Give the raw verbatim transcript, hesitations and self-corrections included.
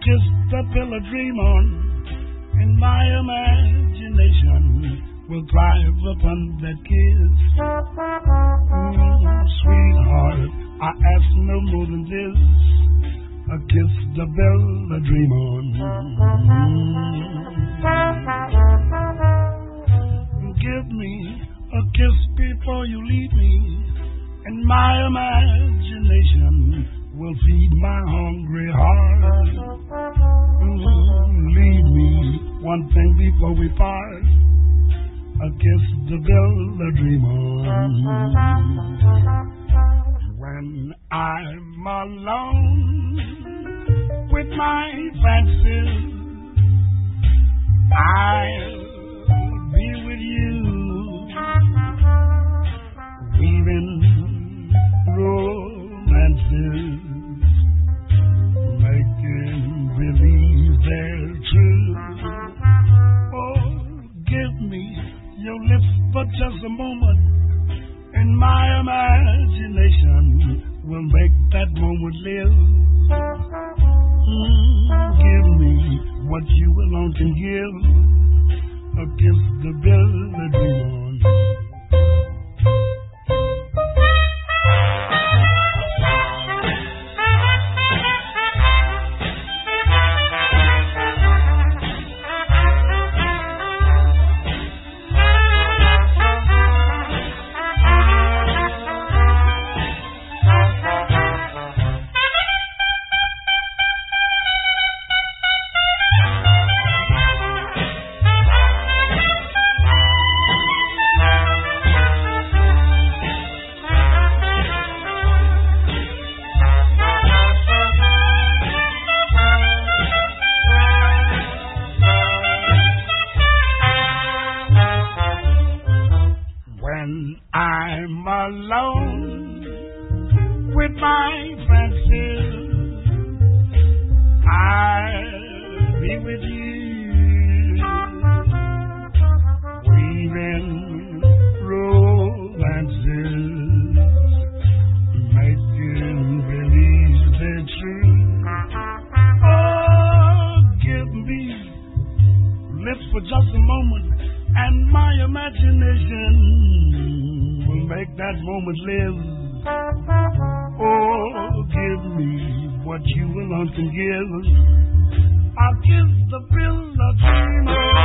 kiss the pill a dream on, and my imagination will thrive upon that kiss. Mm, sweetheart, I ask no more than this. A kiss the bell a dream on. Mm. Give me a kiss before you leave me, and my imagination will feed my hungry heart. Mm, leave me one thing before we part. A kiss the bell a dream on. When I'm alone with my fancies, I'll be with you, weaving romances, making believe they're true. Oh, give me your lips for just a moment, and my imagination will make that moment live. Mm, give me what you alone can give. A kiss the bell a dream on. I'm alone with my fancies, I'll be with you, weaving romances, making believe they're true. Oh, give me lips for just a moment, and my imagination will make that moment live. Oh, give me what you alone can give. I'll give the bill a dream.